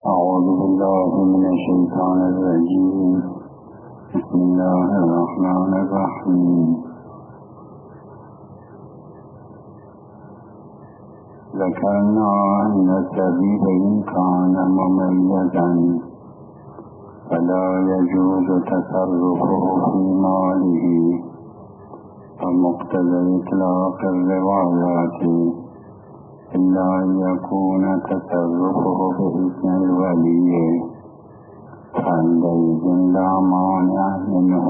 أعوذ بالله من الشيطان الرجيم. بسم الله الرحمن الرحيم. ذكرنا أن السبيل إن كان مميزا فلا يجوز تصرفه في ماله، ومقتضى إطلاق الروايات إلا أن يكون تصرفه بإذن الولي، فعندئذ لا مانع منه.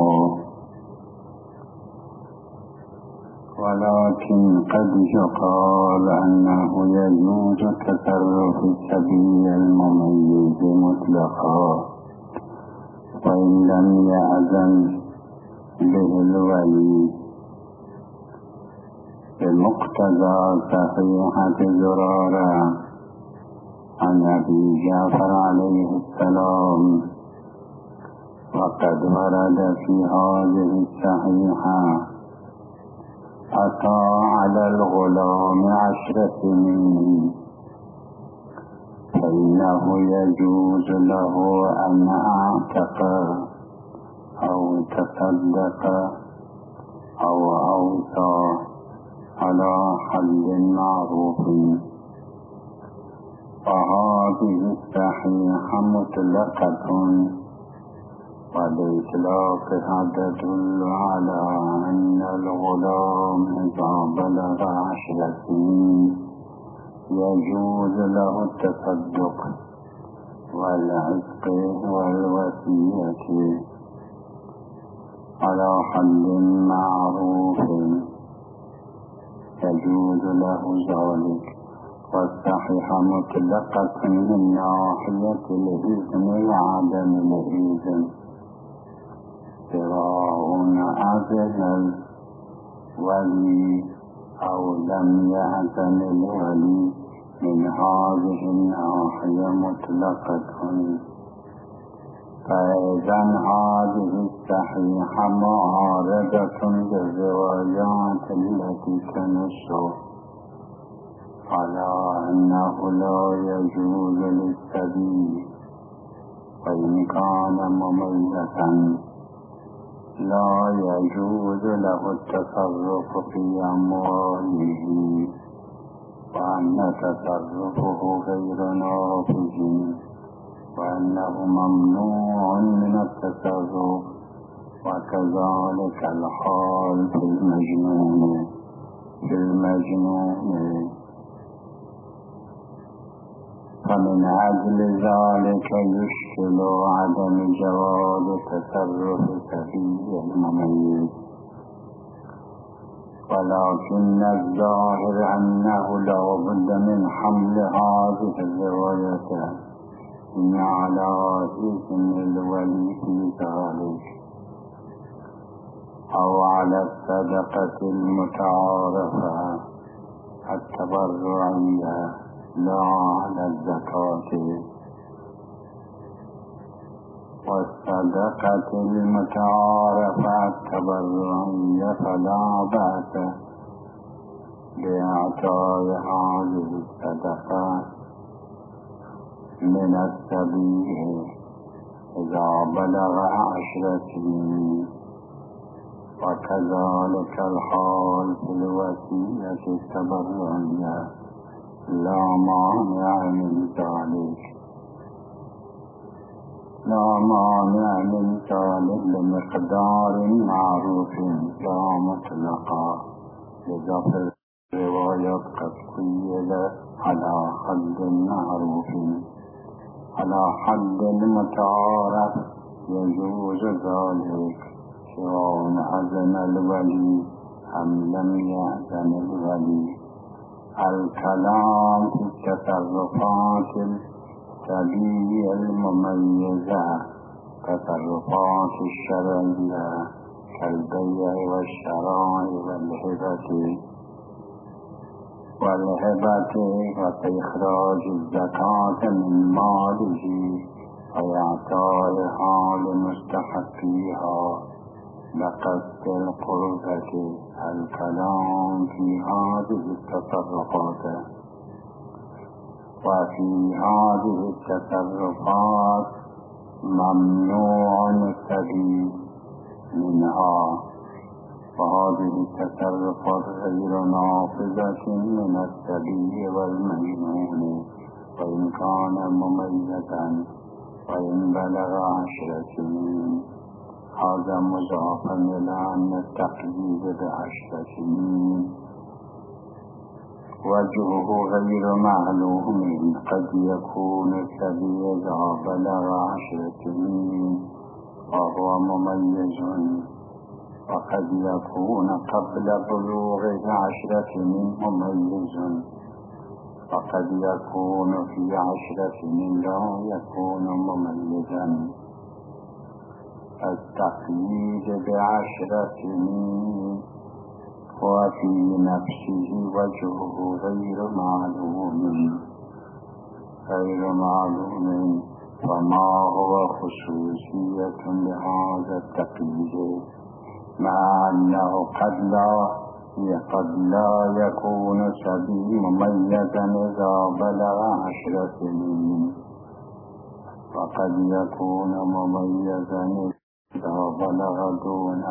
ولكن قد يقال أنه يجوز تصرف السبيل المميز مطلقا وإن لم يأذن به الولي، بمقتضى صحيحة زرارة عن أبي جعفر عليه السلام. وقد ورد في هذه الصحيحة: أتى على الغلام 10 سنين، فإنه يجوز له أن أعتق أو تصدق أو أوصى على حد معروف. فهذه الصحيحة مطلقة، وبإطلاقها تدل على أن الغلام إذا بلغ 10 سنين يجوز له التصدق والعتق والوصية على حد معروف، يجوز له ذلك. والصحيحة مطلقة من ناحية الإذن وعدم الإذن، سواء أذن الولي أو لم يأذن الولي، من هذه الناحية مطلقة. فإذا هذه الصحيحة معارضة بالروايات التي تنص على أنه لا يجوز للسبيل وإن كان مميزا لا يجوز له التصرف في أمواله، وأن تصرفه غير نافذ، وأنه ممنوع من التصرف. وكذلك الحال في المجنون. فمن أجل ذلك يشكل عدم جواز تصرف السبيل المميز. ولكن الظاهر أنه لا بد من حمل هذه الرواية على إذن الولي في ذلك، أو على الصدقة المتعارفة التبرعية لا على الزكاة. والصدقة المتعارفة التبرعية فلا بأس بإعطاء هذه الصدقة من السبيل إذا بلغ 10 سنين. وكذلك الحال في الوصية التبرعية لا مانع من ذلك، بمقدار معروف لا مطلقا. لذا في الروايات قد قيل على حد معروف. على حد المتعارف يجوز ذلك سواء أذن الولي أم لم يأذن الولي. الكلام في التصرفات السبيل المميزة تصرفات الشرعية كالبيع والشراء والهبة وإخراج الزكاة من ماله وإعطائها لمستحقيها بقصد القربة. الكلام في هذه التصرفات وفي هذه التصرفات ممنوع السبيل منها، وهذه التصرفات غير نافذة من السبيل والمجنون وإن كان مميزا وإن بلغ 10 سنين. هذا مضافا إلى أن التقييد ب10 سنين وجهه غير معلوم. قد يكون السبي إذا بلغ 10 سنين وهو مميز، وقد يكون قبل بلوغه 10 سنين مميز، وقد يكون في 10 سنين لا يكون مميزا. التقييد ب10 سنين وفي نفسه وجهه غير معلوم، فما هو خصوصية لهذا التقييد مع أنه قد لا يكون سبي مميزا إذا بلغ 10 سنين، وقد يكون مميزا إذا بلغ دون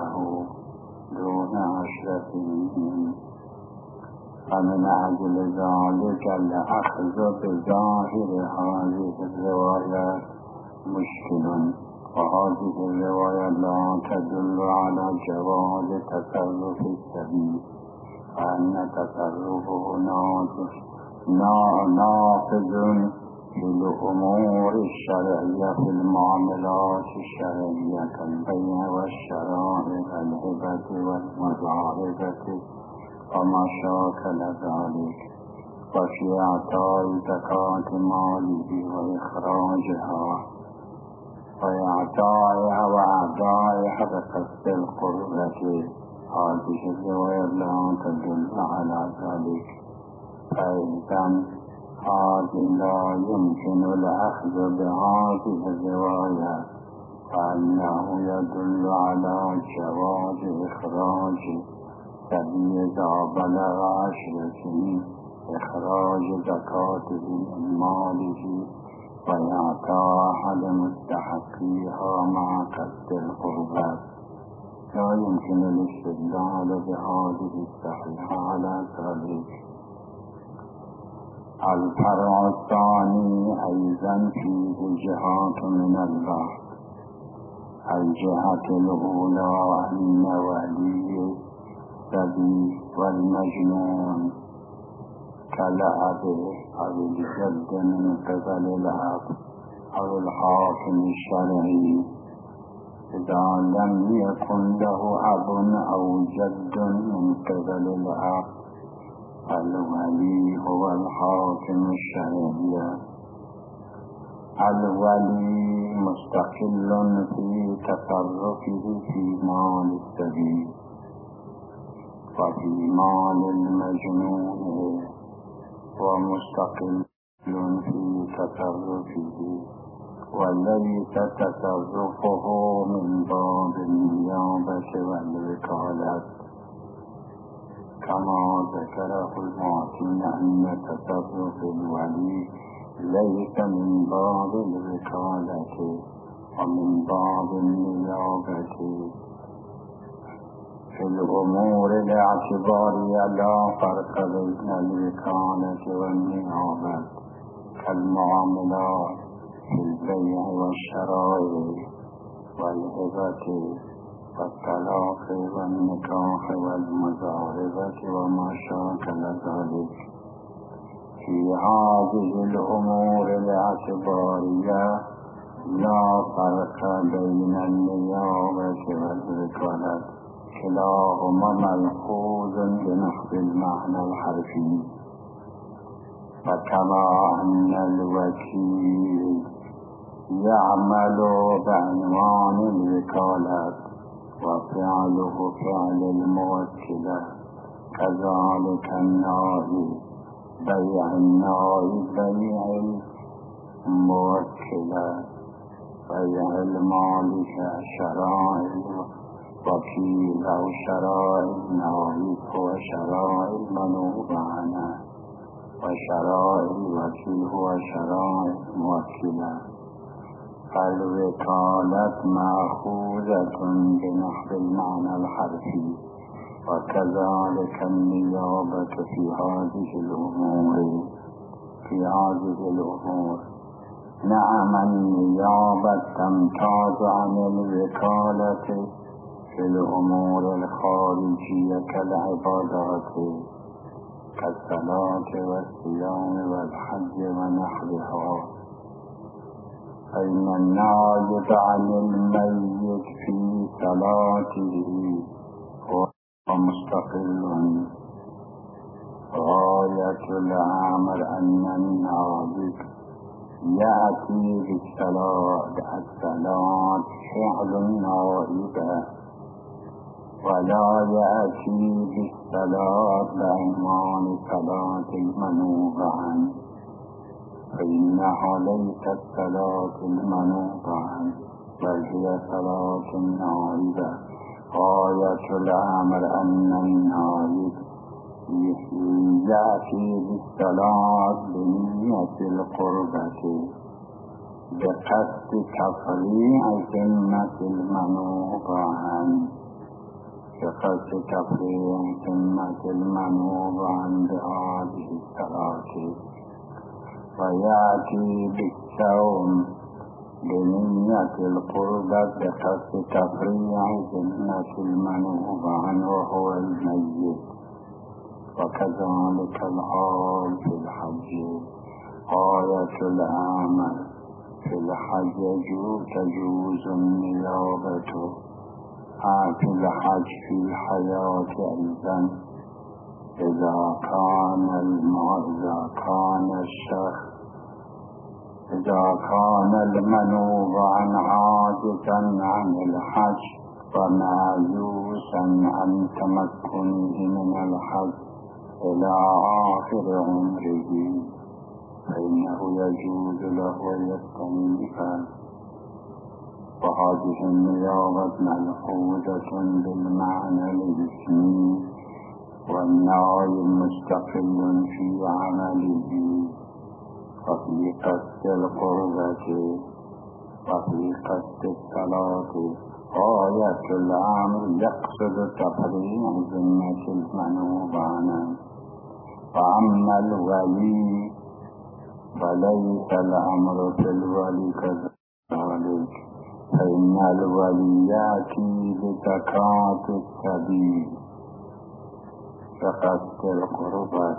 10 سنين. فمن أجل ذلك الأخذ بظاهر هذه الروايات مشكل، وهذه الرواية لا تدل على جواز تصرف السبي، وأن تصرفه نافذ في الأمور الشرعية في المعاملات الشرعية كالبيع والشراء والهبة والمضاربة وما شاكل ذلك، وفي إعطاء زكاة ماله وإخراجها وأعطائها بقصد القربة. هذه الرواية لا تدل على ذلك، فإذا هذه لا يمكن الأخذ بهذه الرواية، فإنه يدل على جواز إخراج سبي إذا بلغ 10 سنين، إخراج زكاته من ماله وإعطاء أحد مستحقيها مع قصد القربة. لا يمكن الاستدلال بهذه الصحيحة على ذلك. الفرع الثاني أيضا فيه جهات من الله. الجهة الأولى أن ولي السبي والمجنون كالأب أو الجد من قبل الأب أو الحاكم الشرعي، إذا لم يكن له أب أو جد من قبل الأب الولي هو الحاكم الشرعي. الولي مستقل في تصرفه في مال السبي وفي مال المجنون، ومستقل في تصرفه وليس تصرفه من باب النيابة والوكالة، كما ذكره المعتين أن تصرف الولي ليس من باب الوكالة ومن باب النيابة. في الأمور الاعتبارية لا فرق بين الوكالة والنيابة كالمعاملات في البيع والشراء والهبة والطلاق والنكاح والمضاربة وما شاكل ذلك. في هذه الأمور الاعتبارية لا فرق بين النيابة والوكالة، كلاهما ملحوظ بنحو المعنى الحرفي. فكما أن الوكيل يعمل بعنوان الوكالة وفعله فعل الموكلة، كذلك النائب بيع الموكلة، بيع المالك شراء الوكيل أو شراء النائب وشراء المنوب عنه. وشرائع الوكيل هو شرائع موكلة. فالوكالة مأخوذة بنحو المعنى الحرفي، وكذلك النيابة في هذه الأمور. نعم، النيابة تمتاز عن الوكالة في الأمور الخارجية كالعبادات كالصلاة والصيام والحج ونحوها، فإن النائب عن الميت في صلاته هو مستقل. غاية الأمر أن النائب يأتي بالصلاة فعل النائب، ولا يأتي بالصلاة بعنوان صلاة المنوب عنه، فإنها ليست صلاة المنوب عنه بل هي صلاة النائب. غاية الأمر أن النائب يأتي بالصلاة بنية القربة بقصد تفريع ذمة المنوب عنه، بهذه الصلاة. ويأتي بالصوم بنية القربة بقصد تفريع ذمة المنوب عنه وهو الميت. وكذلك الحال في الحج. غاية الأمر في الحج تجوز النيابة في الحج في الحياة أيضا إذا كان المنوب عن عاجزا عن الحج ومعيوسا عن تمكنه من الحج إلى آخر عمره، فإنه يجوز له ويستنيفه. وهذه النيابة ملحوظة بالمعنى الاسمي، والنائب مستقل في عمله وفي قصد القربة وفي قصد الصلاة. غاية الأمر يقصد تفريع ذمة المنوب عنه. وأما الولي فليس الأمر في الولي كذلك، فإن الولي يأتي بزكاة السبيل كقصد القربة،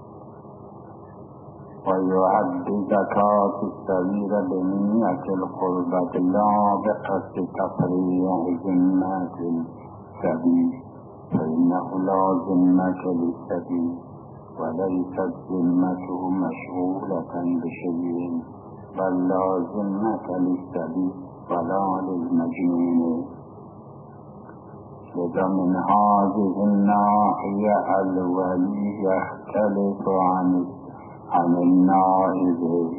ويعد زكاة السبيل بنية القربة لا بقصد تفريع ذمة السبيل، فإنه لا ذمة للسبيل وليست ذمته مشغولة بشيء، بل لا ذمة للسبيل ولا للمجنون. لذا من هذه الناحية الولي يختلف عن النائب.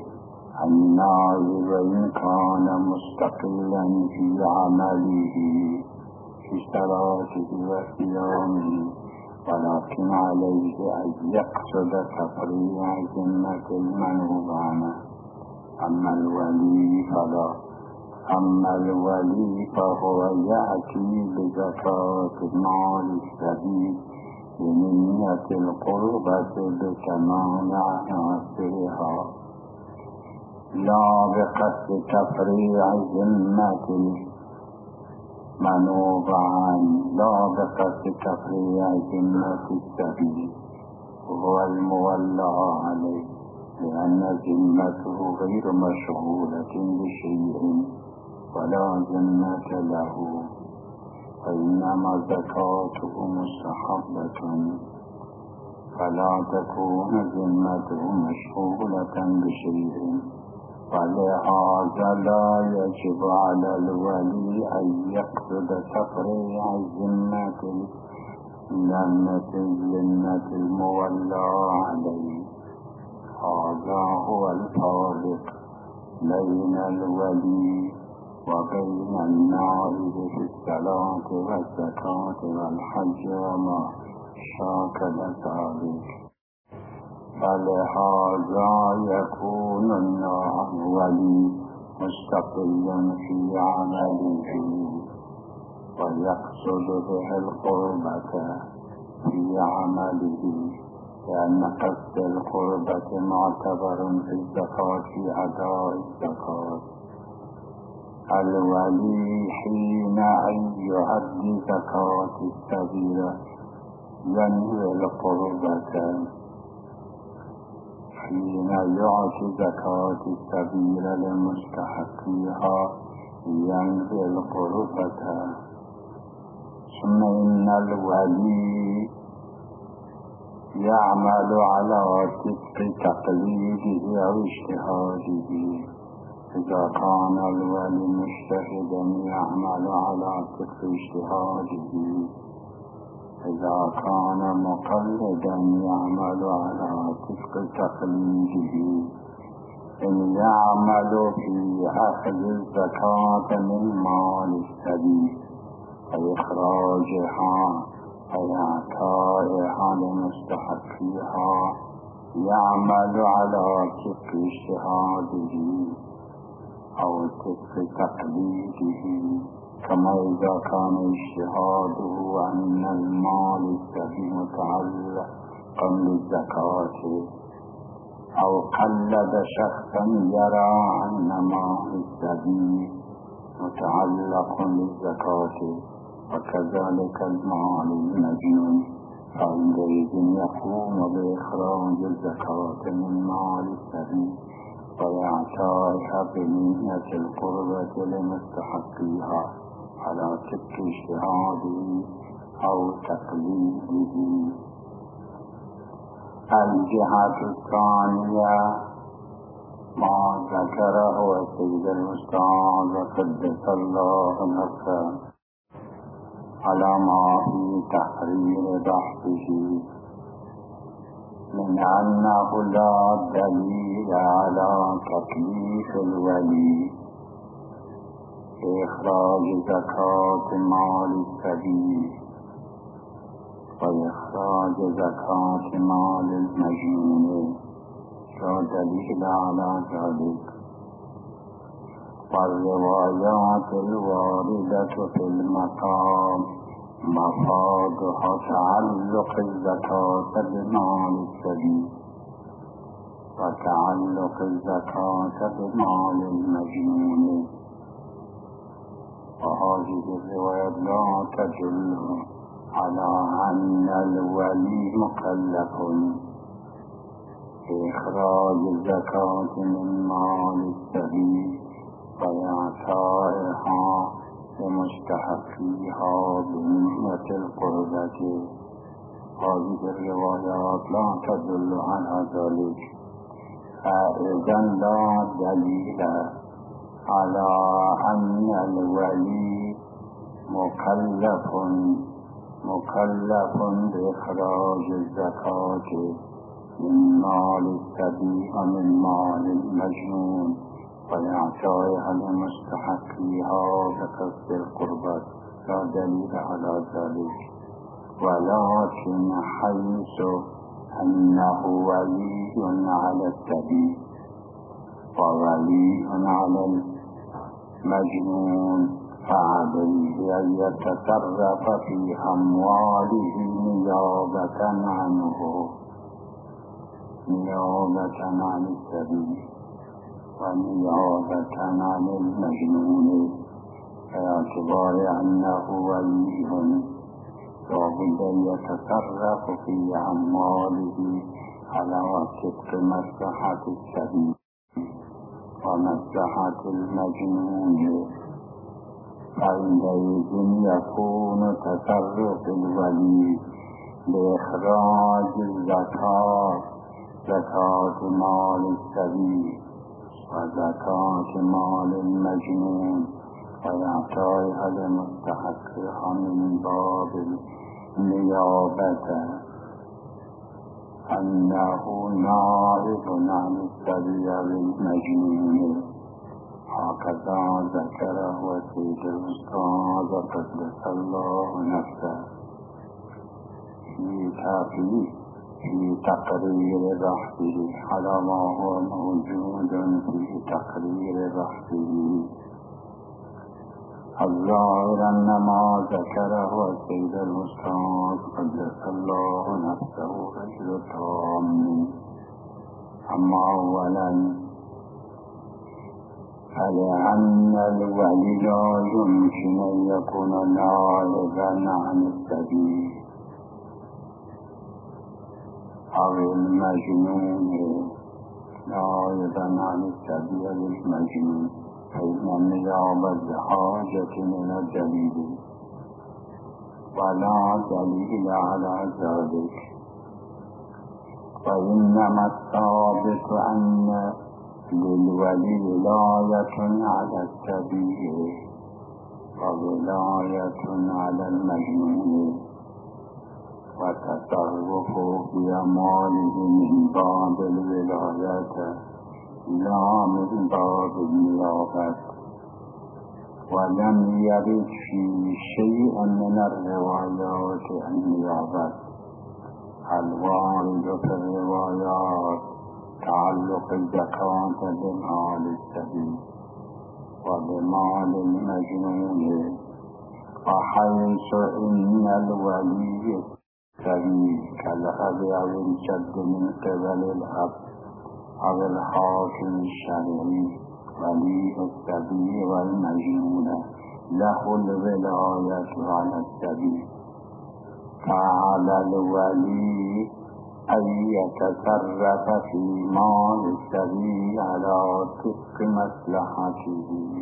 وإن كان مستقلا في عمله في صلاته وصيامه، ولكن عليه أن يقصد تفريع ذمة المنوب عنه. أما الولي فهو يأتي بزكاة مال السبيل بنية القربة بكمال عناصرها، لا بقصد تفريع ذمة المنوب عنه، لا بقصد تفريع ذمة السبيل، وهو المولى عليه، لأن ذمته غير مشغولة بشيء ولا ذمة له، فإنما زكاته مستحبة، فلا تكون ذمته مشغولة بشيء. ولهذا لا يجب على الولي أن يقصد تفريع ذمة المولى عليه. هذا هو الفارق بين الولي وبين النائب في الصلاة والزكاة والحج وما شاكل ذلك. فلهذا يكون الولي مستقل في عمله ويقصد به القربة في عمله، لأن قصد القربة معتبر في الزكاة في أداء الزكاة. الولي حين أن يؤدي زكاة السبيل ينوي القربة، حين يعطي زكاة السبيل لمستحقيها ينوي القربة. ثم إن الولي يعمل على وفق تقليده أو اجتهاده. إذا كان الولي مجتهدا يعمل على وفق اجتهاده، إذا كان مقلدا يعمل على وفق تقليده. إن يعمل في أخذ الزكاة من مال السبيل وإخراجها وإعطائها لمستحقيها يعمل على وفق اجتهاده أو وفق تقليده، كما إذا كان اجتهاده أن المال السبيل متعلقا بالزكاة، أو قلد شخصا يرى أن مال السبيل متعلق بالزكاة، وكذلك المال المجنون، فعندئذ يقوم بإخراج الزكاة من مال السبيل وإعطائها بنية القربة لمستحقيها على وفق اجتهاده أو تقليده. الجهة الثانية ما ذكره السيد المستعان قدس الله نفسه على ما في تحرير بحثه من أنه لا دليل على تكليف الولي بإخراج زكاة مال السبيل وإخراج زكاة مال المجنون، لا دليل على ذلك. والروايات الواردة في المقام مفادها تعلق الزكاة بمال السبيل وتعلق الزكاة بمال المجنون، وهذه الروايات لا تدل على أن الولي مكلف بإخراج الزكاة من مال السبيل وإعطائها لمستحقيها بنية القربة. هذه الروايات لا تدل على ذلك، فإذا لا دليل على أن الولي مكلف بإخراج الزكاة من مال السبيل ومن مال المجنون وإعطائها لمستحقيها بقصد القربة، لا دليل على ذلك. ولكن حيث أنه ولي على السبيل وولي على المجنون فعليه أن يتصرف في أمواله نيابة عن السبيل ونيابة عن المجنون، باعتبار أنه ولي لابد أن يتصرف في أمواله على وفق مصلحة السبيل ومصلحة المجنون. فعندئذ يكون تصرف الولي بإخراج زكاة مال السبيل وزكاة مال المجنون وإعطائها لمستحقها من باب النيابة، أنه نائب عن السبيل المجنون. هكذا ذكره السيد الأستاذ قدس الله نفسه في في تقرير بحثه على ما هو موجود في تقرير بحثه الظاهر أن ما ذكره السيد الأستاذ قدس الله نفسه رجل تام. أما أولا فلأن الولي لا يمكن أن يكون نائبا عن السبيل أو المجنون نائبا عن السبيل المجنون، فإن النيابة بحاجة من الدليل ولا دليل على ذلك، وإنما الثابت أن للولي ولاية على السبيل وولاية على المجنون، وتصرفه في أمواله من باب الولاية لا من باب النيابة. ولم يرد في شيء من الروايات النيابة. الوارد في الروايات تعلق الزكاة بمال السبيل وبمال المجنون، وحيث إن الولي السبيل كالأب أو الجد من قبل الأب أو الحاكم الشرعي، ولي السبيل والمجنون له الولاية على السبيل، فعلى الولي أن يتصرف في مال السبيل على طبق مصلحته.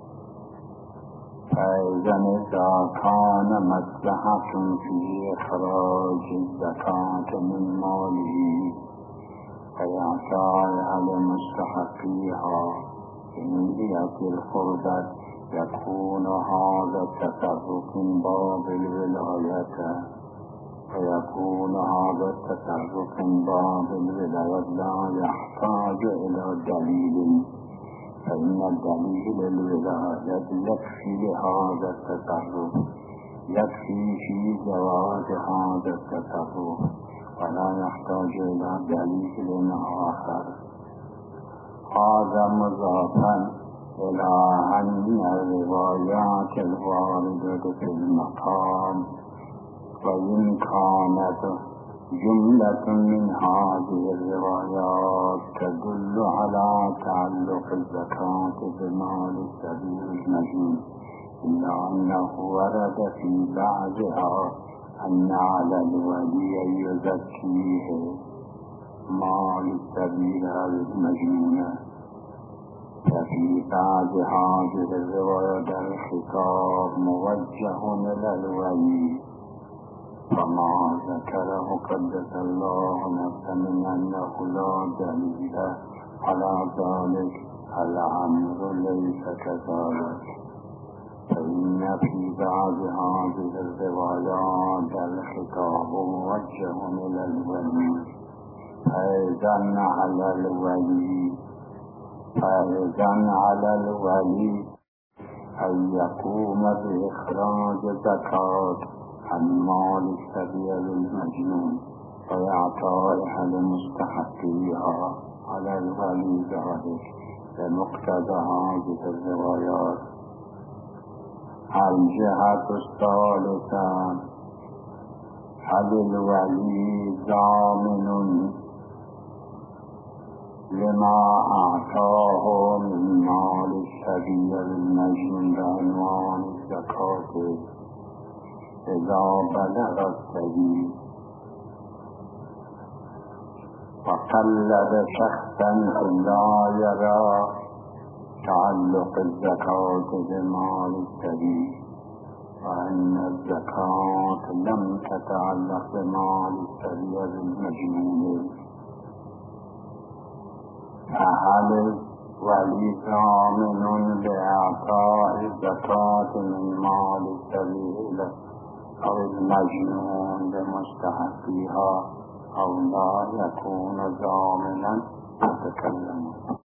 فإذا كان مصلحة في إخراج الزكاة من ماله فيعطى على مستحقيها بنية القربة، يكون هذا التصرف من باب الولاية، ويكون هذا التصرف من باب الولاية لا يحتاج إلى دليل، فإن الدليل الولاية يكفي لهذا التصرف، يكفي في جواز هذا التصرف، ولا يحتاج إلى دليل آخر. هذا مضافا إلى أن الروايات الواردة في المقام وإن كانت جملة من هذه الروايات تدل على تعلق الزكاة بمال السبيل المجنون، إلا أنه ورد في بعضها أن على الولي أن يزكيه مال السبيل المجنون. ففي بعض هذه الروايات الخطاب موجه إلى الولي، وما ذكره قدس الله نفسه من أنه لا دليل على ذلك الأمر ليس كذلك، فإن في بعض هذه الروايات الخطاب موجه إلى الولي، فإذن على الولي أن يقوم بإخراج زكاة عن مال السبيل المجنون وإعطائها لمستحقيها على الولي ذلك بمقتضى هذه الروايات. الجهة الثالثة: هل الولي ضامن لما أعطاه من مال السبيل المجنون بعنوان الزكاة إذا بلغ السبيل وقلد شخصا لا يرى تعلق الزكاة بمال السبيل، وأن الزكاة لم تتعلق بمال السبيل المجنون، فهل الولي ضامن بإعطاء الزكاة من مال السبيل أو المجنون بمستحقيها أو لا يكون ضامنا؟ أتكلم